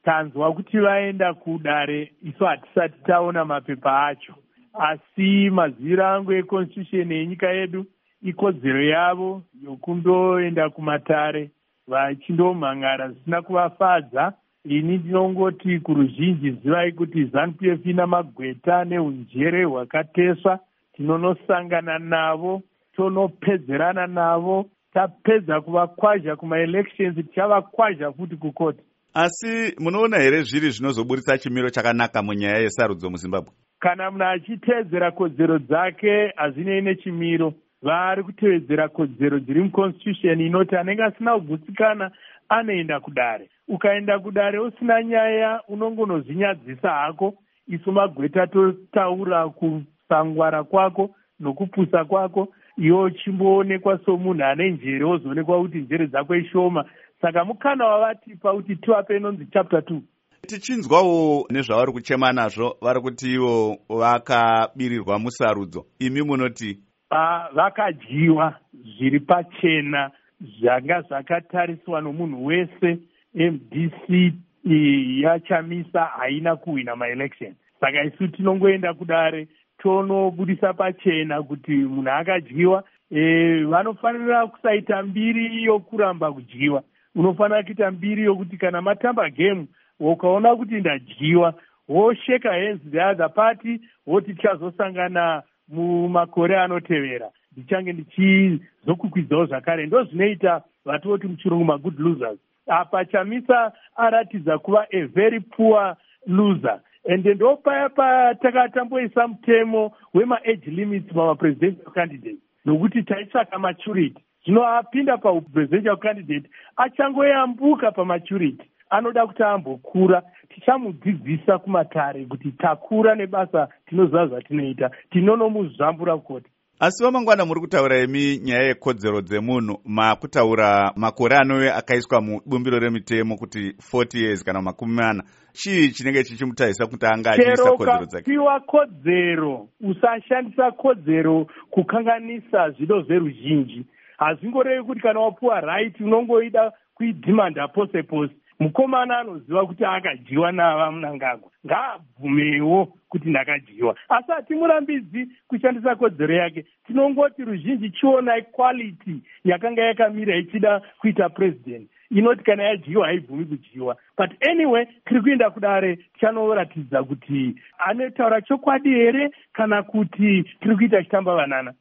tanzwa kuti vaenda kudare, isu hatisati taona mapepa acho, asi maziviro angu econstitution yenyika yedu ikodzero yavo yokundoenda kumatare vachindomhangara zvisina kuvafadza. Ini ndinongoti kuruzhinji zivai kuti ZANU-PF ina magweta neunjere hwakateswa. Tinonosangana navo, tonopedzerana navo, tapedza kuvakwazha kumaelections, tichavakwazha futi kukoti. Asi munoona here zviri zvinozoburitsa chimiro chakanaka munyaya yesarudzo muZimbabwe? Kana munhu achitevedzera kodzero dzake hazinei nechimiro, vari kutevedzera kodzero dziri muconstitution inoti anenge asina kugutsikana anoenda kudare. Ukaenda kudare usina nyaya unongonozvinyadzisa hako. Isu magweta totaura kusangwara kwako nokupusa kwako, iwo chimboonekwa somunhu ane njere wozoonekwa kuti njere dzako ishoma. Saka mukana wavatipa kuti tivape inonzi chapter 2. Tichinzwawo nezvavari kuchema nazvo, vari kuti ivo vakabirirwa musarudzo. Imi munoti? Vakadyiwa zviri pachena, zvanga zvakatariswa nomunhu wese. MDC yaChamisa haina kuwina maelection. Saka isu tinongoenda kudare tonobudisa pachena kuti munhu akadyiwa. Vanofanira kusaita mbiri yokuramba kudyiwa. Unofanira kuita mbiri yokuti kana matamba game ukaona kuti ndadyiwa, wosheka hands the other party, woti tichazosangana mumakore anotevera. Ndichange ndichizokukwidzawo zvakare. Ndo zvinoita vatoti muchirungu magood losers. Apa Chamisa aratidza kuva a very poor loser. Ende ndo paya patakatamboisa mutemo wema-age limits mama-presidential candidates. Nokuti taitsvaka maturity. Zvino apinda pa-presidential candidate achangoyambuka pa-maturity. Anoda kuti ambokura. Tichamudzidzisa kumatare kuti takura nebasa tinoziva zvatinoita. Tinonomuzvambura kukoti. Asi vamangwana muri kutaura imi nyaya yekodzero dzemunhu, makutaura makore anove akaiswa mubumbiro remitemo kuti 40 years kana 40. Chii chinenge chichimutadzisa kuti anga achiisa kodzero dzake? Chero ukapiwa kodzero, usashandisa kodzero kukanganisa zvido zveruzhinji. Hazvingorevi kuti kana wapuwa right unongoida kuidhimanda pose pose. Mukomana anoziva kuti akadyiwa navamunangagwa, ngaabvumewo kuti ndakadyiwa. Asi hatimurambidzi kushandisa kodzero yake. Tinongoti ruzhinji chiona equality yakanga yakamira ichida kuita president. Inoti kana yadyiwa haibvumi kudyiwa. But anyway, tiri kuenda kudare tichanoratidza kuti anotaura chokwadi here kana kuti tiri kuita chitamba vanana.